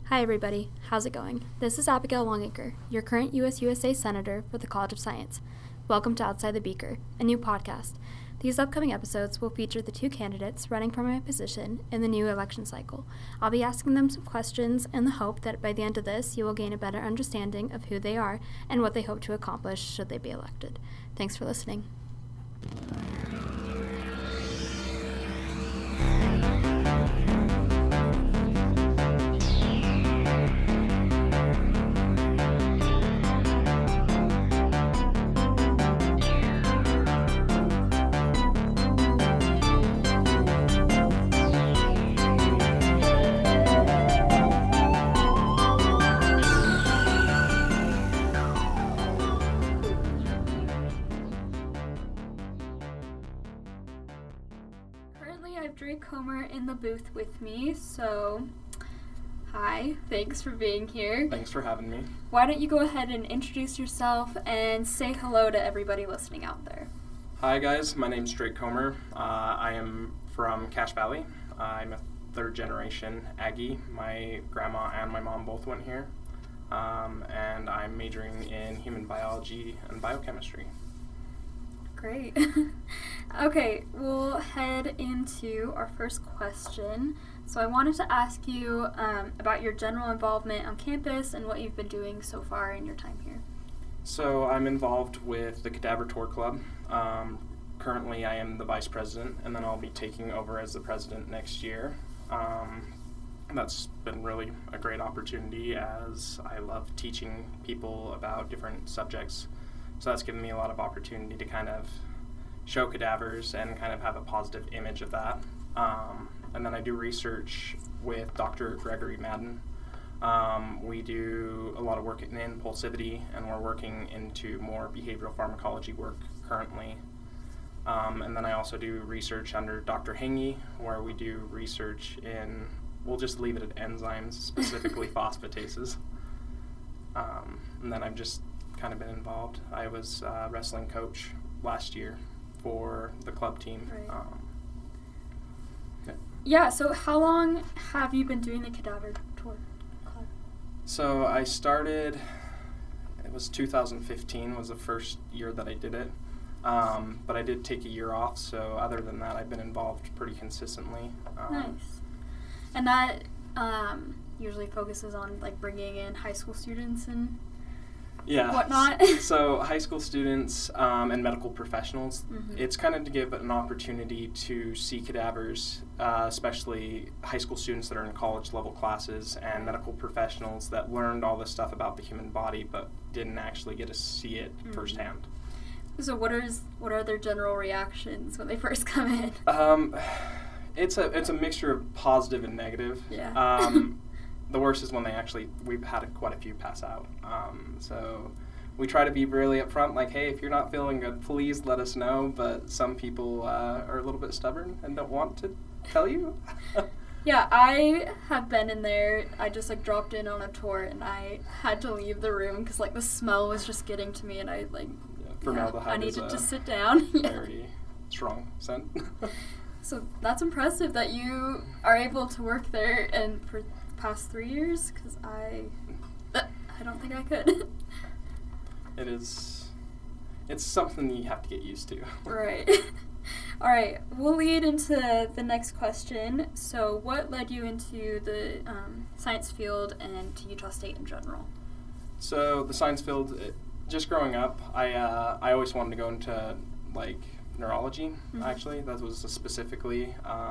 Hi everybody, how's it going? This is Abigail Longacre, your current US-USA Senator for the College of Science. Welcome to Outside the Beaker, a new podcast. These upcoming episodes will feature the two candidates running for my position in the new election cycle. I'll be asking them some questions in the hope that by the end of this, you will gain a better understanding of who they are and what they hope to accomplish should they be elected. Thanks for listening. Drake Comer in the booth with me, so hi, thanks for being here. Thanks for having me. Why don't you go ahead and introduce yourself and say hello to everybody listening out there. Hi guys, my name's Drake Comer. I am from Cache Valley. I'm a third generation Aggie. My grandma and my mom both went here. And I'm majoring in human biology and biochemistry. Great. Okay, we'll head into our first question. So I wanted to ask you about your general involvement on campus and what you've been doing so far in your time here. So I'm involved with the Cadaver Tour Club. Currently I am the vice president, and then I'll be taking over as the president next year. That's been really a great opportunity as I love teaching people about different subjects. So that's given me a lot of opportunity to kind of show cadavers and kind of have a positive image of that. And then I do research with Dr. Gregory Madden. We do a lot of work in impulsivity, and we're working into more behavioral pharmacology work currently. And then I also do research under Dr. Hangy, where we do research in, we'll just leave it at enzymes, specifically phosphatases. And then I've just kind of been involved. I was wrestling coach last year for the club team. Right. Yeah, so how long have you been doing the Cadaver Tour Club? So I started, it was 2015 was the first year that I did it. But I did take a year off, so other than that, I've been involved pretty consistently. Nice. And that usually focuses on like bringing in high school students and whatnot. So high school students and medical professionals, it's kind of to give an opportunity to see cadavers, especially high school students that are in college level classes and medical professionals that learned all this stuff about the human body but didn't actually get to see it firsthand. So what are their general reactions when they first come in? It's a mixture of positive and negative. Yeah. The worst is when we've had quite a few pass out. So we try to be really upfront, like, hey, if you're not feeling good, please let us know. But some people are a little bit stubborn and don't want to tell you. Yeah, I have been in there. I just dropped in on a tour and I had to leave the room because the smell was just getting to me, and formaldehyde I needed to sit down. Very strong scent. So that's impressive that you are able to work there and for past 3 years, because I don't think I could. It's something you have to get used to. Right. All right, we'll lead into the next question. So what led you into the science field and to Utah State in general? So the science field, just growing up, I always wanted to go into neurology. Actually, that was specifically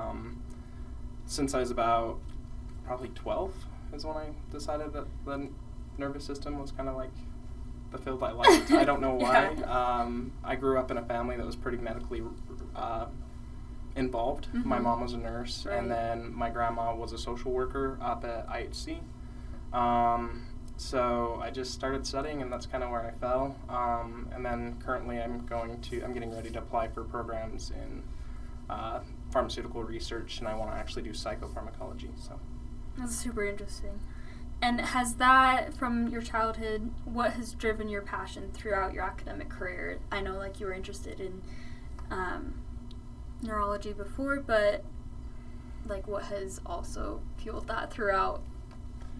since I was about probably 12 is when I decided that the nervous system was kind of the field I liked. I don't know why. Yeah. I grew up in a family that was pretty medically involved. My mom was a nurse, right. And then my grandma was a social worker up at IHC. So I just started studying, and that's kind of where I fell. And then currently I'm getting ready to apply for programs in pharmaceutical research, and I want to actually do psychopharmacology. So that's super interesting. And has that, from your childhood, what has driven your passion throughout your academic career? I know you were interested in neurology before, but what has also fueled that throughout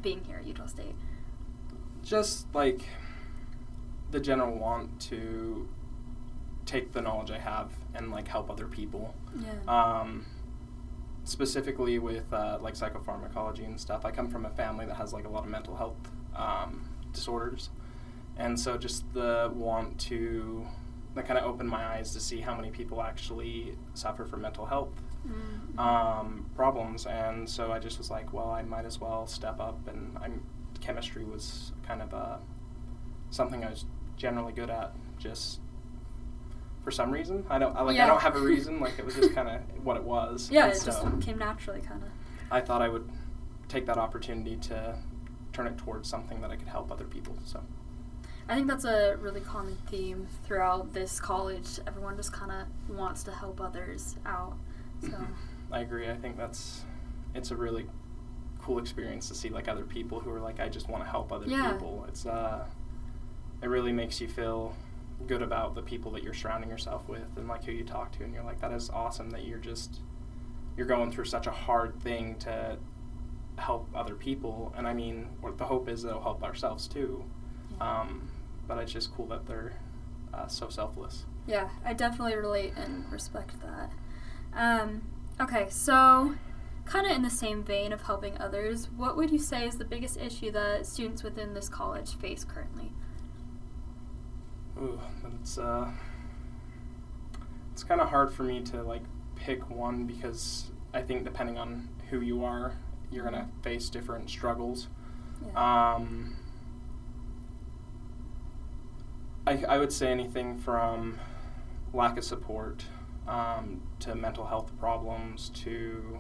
being here at Utah State? Just like the general want to take the knowledge I have and like help other people. Yeah. Specifically with like psychopharmacology and stuff. I come from a family that has like a lot of mental health disorders, and so just the want to that kind of opened my eyes to see how many people actually suffer from mental health problems, and so I just was like, well, I might as well step up, and chemistry was kind of something I was generally good at, just for some reason. I don't have a reason, like it was just kind of what it was. Yeah, it just came naturally, kind of. I thought I would take that opportunity to turn it towards something that I could help other people, so. I think that's a really common theme throughout this college. Everyone just kind of wants to help others out. So I agree. I think it's a really cool experience to see like other people who are like, I just want to help other people. It's it really makes you feel good about the people that you're surrounding yourself with and like who you talk to, and you're like, that is awesome that you're going through such a hard thing to help other people. And I mean, what the hope is that it'll help ourselves too. But it's just cool that they're so selfless. Yeah, I definitely relate and respect that. Okay, so kind of in the same vein of helping others, what would you say is the biggest issue that students within this college face currently? Ooh, it's kind of hard for me to like pick one, because I think depending on who you are, you're gonna face different struggles. Yeah. I would say anything from lack of support to mental health problems to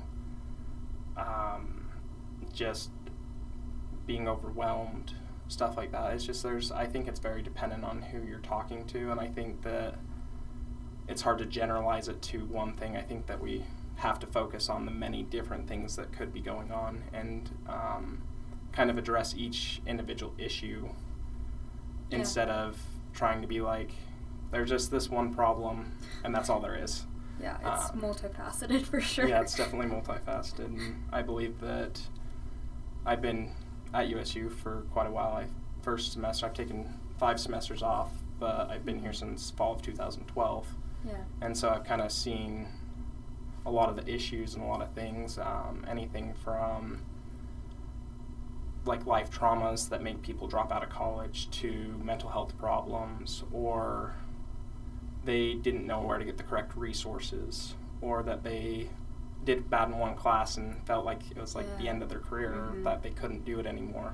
just being overwhelmed, stuff like that. It's just I think it's very dependent on who you're talking to, and I think that it's hard to generalize it to one thing. I think that we have to focus on the many different things that could be going on and kind of address each individual issue instead of trying to be like, there's just this one problem and that's all there is. Yeah, it's multifaceted for sure. Yeah, it's definitely multifaceted, and I believe that I've been at USU for quite a while. First semester, I've taken 5 semesters off, but I've been here since fall of 2012. Yeah. And so I've kind of seen a lot of the issues and a lot of things, anything from like life traumas that make people drop out of college to mental health problems, or they didn't know where to get the correct resources, or that they did bad in one class and felt like it was like the end of their career, or that they couldn't do it anymore.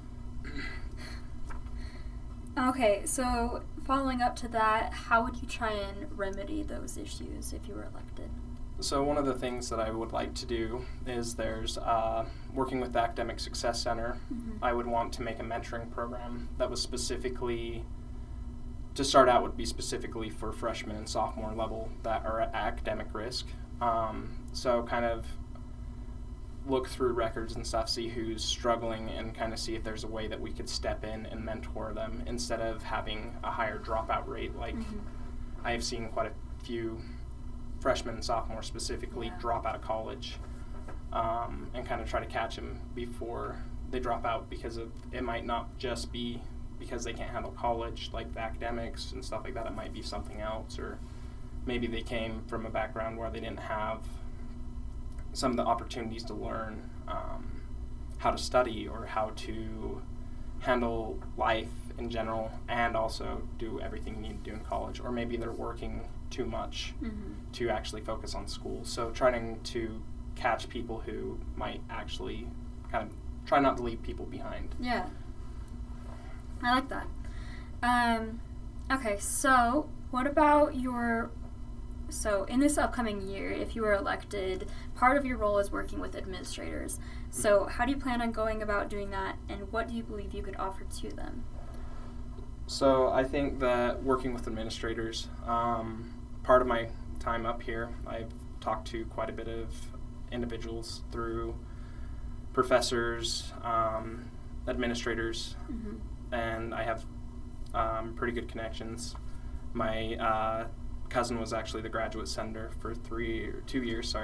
Okay, so following up to that, how would you try and remedy those issues if you were elected? So one of the things that I would like to do is there's working with the Academic Success Center. I would want to make a mentoring program that was specifically, to start out, would be specifically for freshmen and sophomore level that are at academic risk. So kind of look through records and stuff, see who's struggling, and kind of see if there's a way that we could step in and mentor them instead of having a higher dropout rate. Like I have seen quite a few freshmen and sophomores specifically drop out of college, and kind of try to catch them before they drop out, because it might not just be because they can't handle college, like the academics and stuff like that. It might be something else, or maybe they came from a background where they didn't have some of the opportunities to learn how to study or how to handle life in general, and also do everything you need to do in college. Or maybe they're working too much to actually focus on school. So trying to catch people who might actually kind of try not to leave people behind. Yeah. I like that. Okay, so what about so in this upcoming year, if you were elected, part of your role is working with administrators. So how do you plan on going about doing that, and what do you believe you could offer to them? So I think that working with administrators, part of my time up here, I've talked to quite a bit of individuals through professors, administrators, and I have pretty good connections. My cousin was actually the graduate senator for 2 years,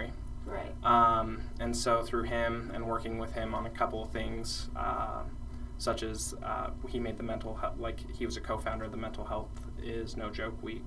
Right. And so through him and working with him on a couple of things, such as he made the mental health, like he was a co-founder of the Mental Health is No Joke Week.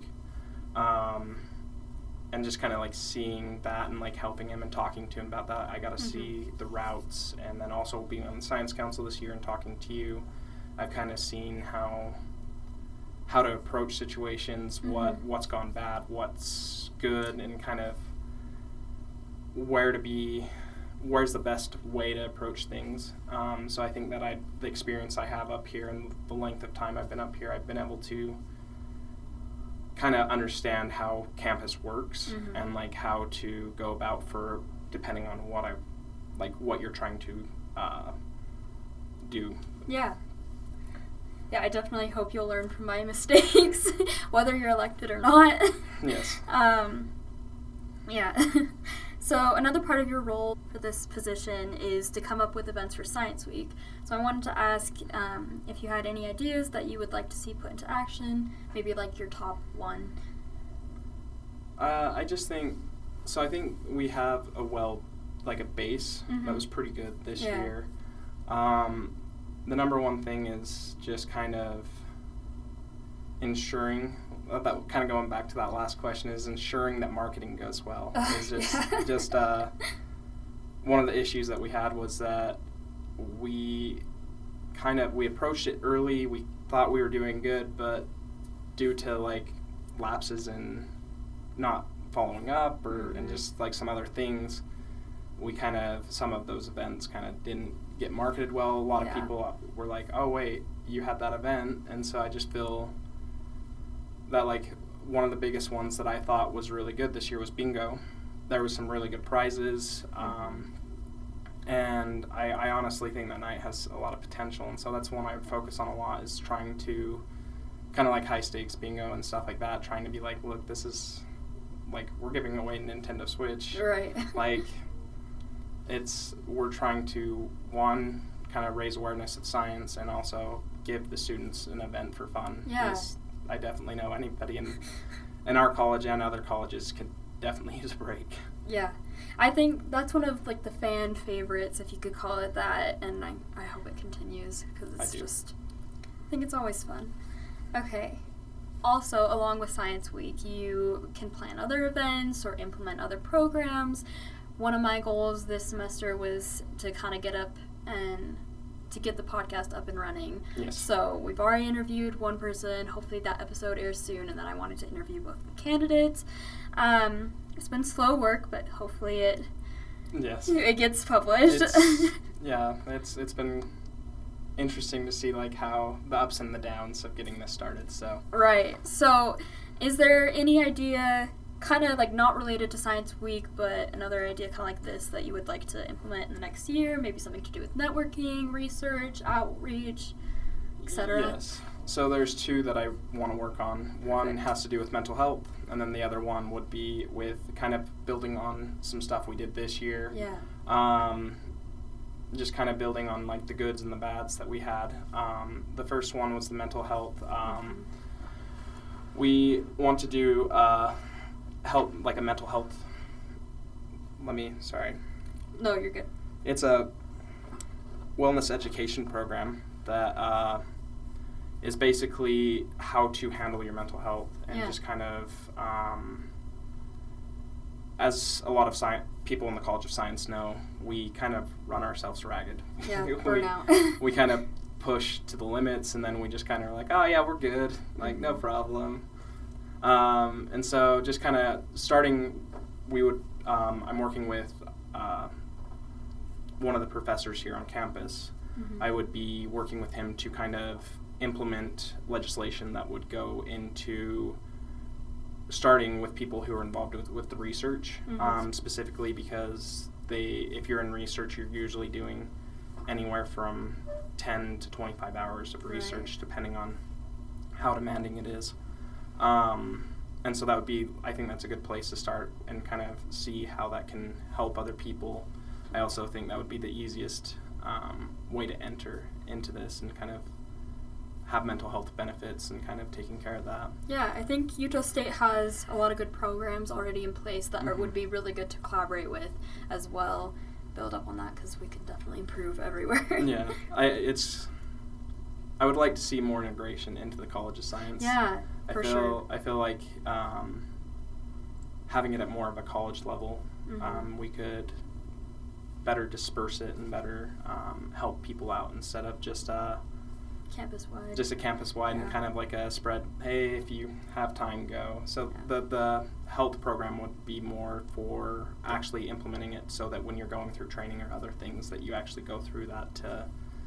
And just kind of like seeing that and like helping him and talking to him about that, I got to see the routes, and then also being on the Science Council this year and talking to you, I've kind of seen how to approach situations, what's gone bad, what's good, and kind of where's the best way to approach things. So I think that the experience I have up here and the length of time I've been up here, I've been able to kind of understand how campus works and like how to go about for depending on what you're trying to do. Yeah, I definitely hope you'll learn from my mistakes, whether you're elected or not. Yes. Yeah. So another part of your role for this position is to come up with events for Science Week. So I wanted to ask if you had any ideas that you would like to see put into action, maybe like your top one. I think we have a base that was pretty good this year. The number one thing is just kind of ensuring that, kind of going back to that last question, is ensuring that marketing goes well. It's just one of the issues that we had was that we approached it early. We thought we were doing good, but due to like lapses in not following up and just like some other things, some of those events kind of didn't get marketed well. A lot of people were like, oh wait, you had that event. And so I just feel that like one of the biggest ones that I thought was really good this year was bingo. There was some really good prizes, and I honestly think that night has a lot of potential, and so that's one I would focus on a lot, is trying to kind of like high stakes bingo and stuff like that, trying to be like, look, this is like, we're giving away Nintendo Switch. Right. Like, we're trying to, one, kind of raise awareness of science and also give the students an event for fun. Yeah. I definitely know anybody in our college and other colleges could definitely use a break. Yeah. I think that's one of like the fan favorites, if you could call it that, and I hope it continues, because I think it's always fun. Okay. Also, along with Science Week, you can plan other events or implement other programs. One of my goals this semester was to kind of get up and to get the podcast up and running. Yes. So we've already interviewed one person. Hopefully that episode airs soon, and then I wanted to interview both the candidates. It's been slow work, but hopefully it gets published. It's been interesting to see like how the ups and the downs of getting this started. So right. So is there any idea, kind of like not related to Science Week, but another idea kind of like this that you would like to implement in the next year? Maybe something to do with networking, research, outreach, etc. Yes. So there's two that I want to work on. One has to do with mental health, and then the other one would be with kind of building on some stuff we did this year. Yeah. Just kind of building on like the goods and the bads that we had. The first one was the mental health. We want to do like a mental health. No, you're good. It's a wellness education program that is basically how to handle your mental health, and just kind of, as a lot of people in the College of Science know, we kind of run ourselves ragged. Yeah, burnout. We kind of push to the limits, and then we just kind of are like, oh yeah, we're good, like no problem. And so just kind of starting, I'm working with one of the professors here on campus. I would be working with him to kind of implement legislation that would go into starting with people who are involved with the research, specifically because if you're in research, you're usually doing anywhere from 10 to 25 hours of research, depending on how demanding it is. And so I think that's a good place to start and kind of see how that can help other people. I also think that would be the easiest way to enter into this and kind of have mental health benefits and kind of taking care of that. Yeah, I think Utah State has a lot of good programs already in place that would be really good to collaborate with as well. Build up on that because we can definitely improve everywhere. Yeah, I would like to see more integration into the College of Science. Yeah, for sure. I feel like having it at more of a college level, we could better disperse it and better help people out instead of just campus-wide. Just a campus-wide and kind of like a spread, hey, if you have time, go. So the health program would be more for actually implementing it so that when you're going through training or other things that you actually go through that to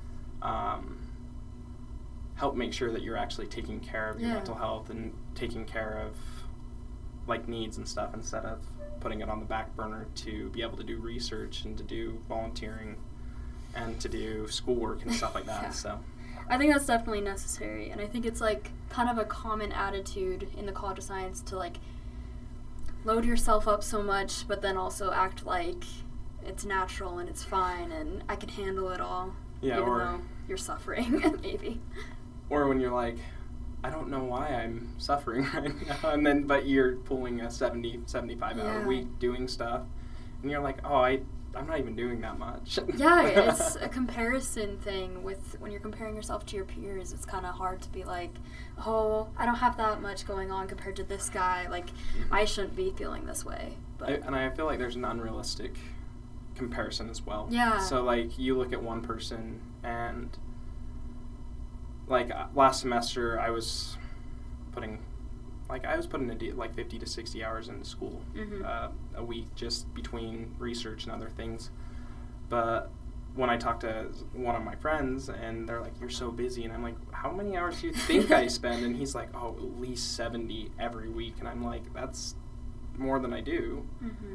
help make sure that you're actually taking care of your mental health and taking care of like needs and stuff instead of putting it on the back burner to be able to do research and to do volunteering and to do schoolwork and stuff like that. So I think that's definitely necessary, and I think it's like kind of a common attitude in the College of Science to like load yourself up so much but then also act like it's natural and it's fine and I can handle it all, even though you're suffering maybe. Or when you're like, I don't know why I'm suffering right now, and then but you're pulling a 75 hour week doing stuff and you're like, oh, I'm not even doing that much. Yeah, it's a comparison thing with when you're comparing yourself to your peers. It's kind of hard to be like, oh, I don't have that much going on compared to this guy. Like, I shouldn't be feeling this way. But I feel like there's an unrealistic comparison as well. Yeah. So, like, you look at one person and, like, last semester I was putting like 50 to 60 hours into school a week just between research and other things. But when I talk to one of my friends and they're like, you're so busy, and I'm like, how many hours do you think I spend? And he's like, oh, at least 70 every week. And I'm like, that's more than I do.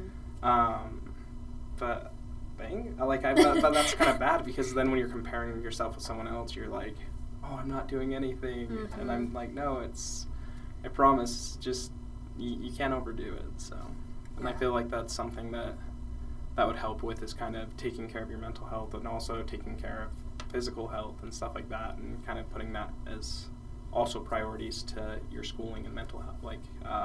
But that's kind of bad because then when you're comparing yourself with someone else, you're like, oh, I'm not doing anything. And I'm like, no, I promise, just you can't overdo it. So, and I feel like that's something that would help with is kind of taking care of your mental health and also taking care of physical health and stuff like that, and kind of putting that as also priorities to your schooling and mental health, like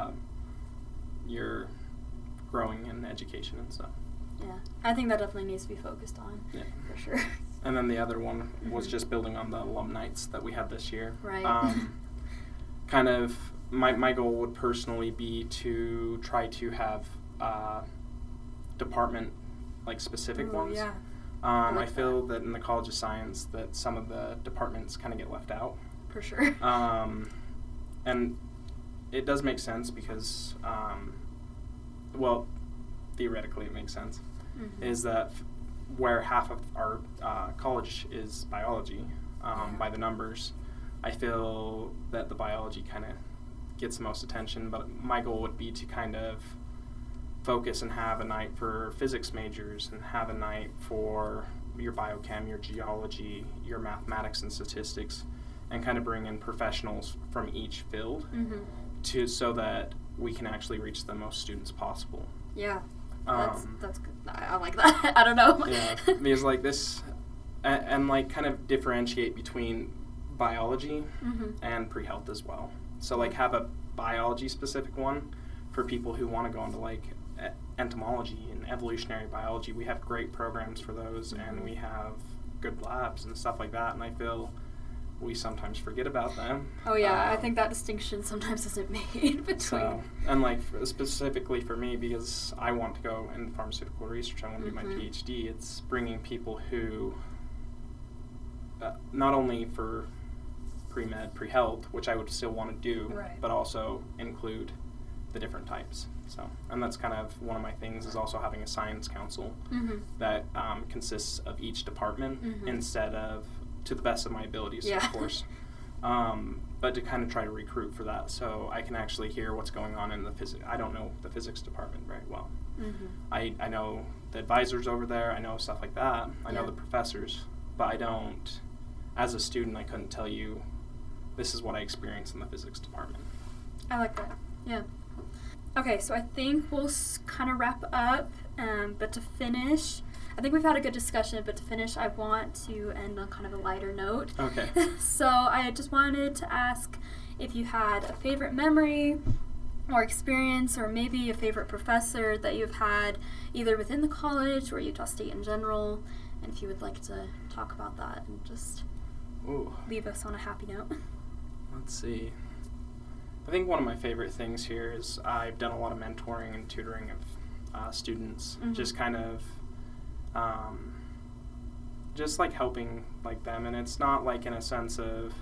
your growing in education and stuff. Yeah, I think that definitely needs to be focused on. Yeah, for sure. And then the other one was just building on the alum nights that we had this year. Right. Kind of. My goal would personally be to try to have department like specific ones. Yeah. I feel that in the College of Science that some of the departments kind of get left out. For sure. And it does make sense because, well, theoretically it makes sense, is that where half of our college is biology by the numbers, I feel that the biology kind of gets the most attention, but my goal would be to kind of focus and have a night for physics majors and have a night for your biochem, your geology, your mathematics and statistics, and kind of bring in professionals from each field so that we can actually reach the most students possible. Yeah, that's good. I like that. I don't know. Yeah, because like this, and like kind of differentiate between biology and pre-health as well. So like have a biology specific one for people who want to go into like entomology and evolutionary biology. We have great programs for those and we have good labs and stuff like that, and I feel we sometimes forget about them. Oh yeah, I think that distinction sometimes isn't made between. So, and like specifically for me, because I want to go in pharmaceutical research, I want to do my PhD, it's bringing people who not only for pre-med, pre-health, which I would still want to do, but also include the different types. So, and that's kind of one of my things is also having a science council that consists of each department instead of, to the best of my abilities, of course, but to kind of try to recruit for that so I can actually hear what's going on in the physics. I don't know the physics department very well. I know the advisors over there, I know stuff like that, I know the professors, but I don't, as a student, I couldn't tell you this is what I experienced in the physics department. I like that. Yeah. Okay, so I think we'll kind of wrap up, but to finish, I think we've had a good discussion, but to finish, I want to end on kind of a lighter note. Okay. So I just wanted to ask if you had a favorite memory or experience, or maybe a favorite professor that you've had either within the college or Utah State in general, and if you would like to talk about that and just leave us on a happy note. Let's see. I think one of my favorite things here is I've done a lot of mentoring and tutoring of students, just kind of just like helping like them, and it's not like in a sense of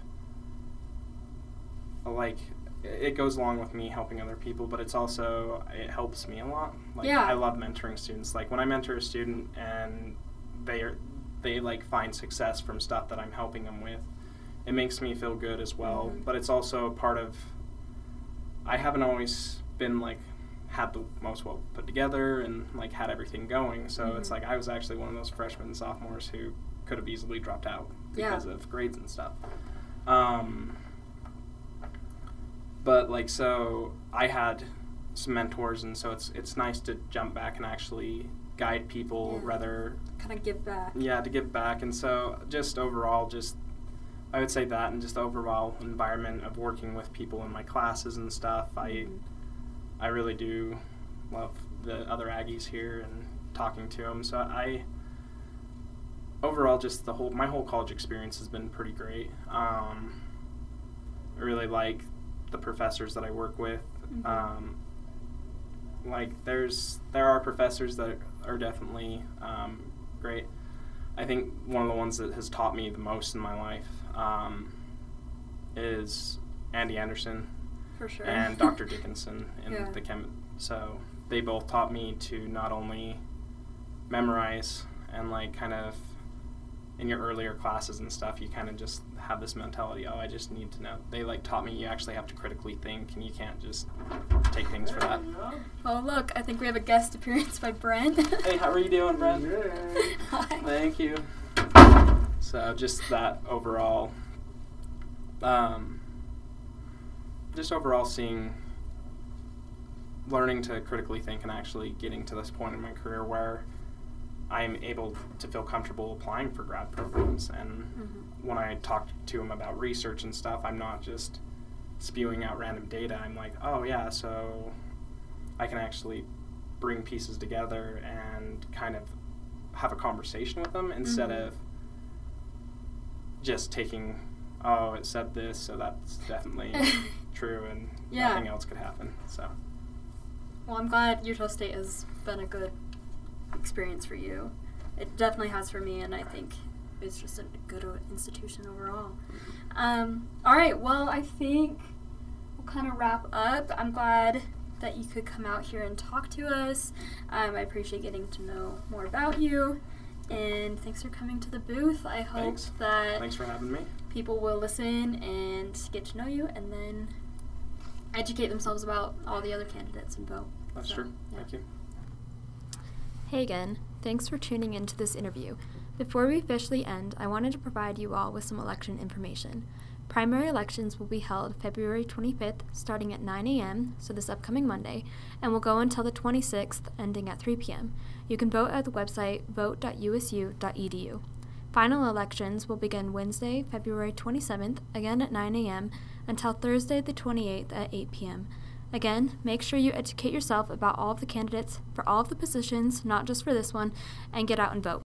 like it goes along with me helping other people, but it's also, it helps me a lot. Like, I love mentoring students. Like when I mentor a student and they like find success from stuff that I'm helping them with, it makes me feel good as well. But it's also part of, I haven't always been like had the most well put together and like had everything going. So it's like I was actually one of those freshmen and sophomores who could have easily dropped out because of grades and stuff. But like, so I had some mentors, and so it's nice to jump back and actually guide people rather kind of give back. Yeah, to give back. And so just overall, just I would say that, and just the overall environment of working with people in my classes and stuff, I really do love the other Aggies here and talking to them. So overall, just my whole college experience has been pretty great. I really like the professors that I work with. Like there are professors that are definitely great. I think one of the ones that has taught me the most in my life is Andy Anderson, for sure, and Dr. Dickinson in the chem. So they both taught me to not only memorize and like kind of in your earlier classes and stuff, you kind of just have this mentality, I just need to know. They like taught me you actually have to critically think, and you can't just take things for that. Oh, look, I think we have a guest appearance by Brent. Hey, how are you doing, Brent? Hi. Thank you. So just that overall, learning to critically think and actually getting to this point in my career where I'm able to feel comfortable applying for grad programs. And when I talk to them about research and stuff, I'm not just spewing out random data. I'm like, oh yeah, so I can actually bring pieces together and kind of have a conversation with them instead of just taking, oh, it said this, so that's definitely true, and nothing else could happen. So, well, I'm glad Utah State has been a good experience for you. It definitely has for me, and I think it's just a good institution overall. All right, well, I think we'll kind of wrap up. I'm glad that you could come out here and talk to us. I appreciate getting to know more about you, and thanks for coming to the booth. I hope that thanks for having me. People will listen and get to know you, and then educate themselves about all the other candidates and vote. That's true. Yeah. Thank you. Hey again, thanks for tuning into this interview. Before we officially end, I wanted to provide you all with some election information. Primary elections will be held February 25th, starting at 9 a.m., so this upcoming Monday, and will go until the 26th, ending at 3 p.m. You can vote at the website vote.usu.edu. Final elections will begin Wednesday, February 27th, again at 9 a.m., until Thursday the 28th at 8 p.m. Again, make sure you educate yourself about all of the candidates for all of the positions, not just for this one, and get out and vote.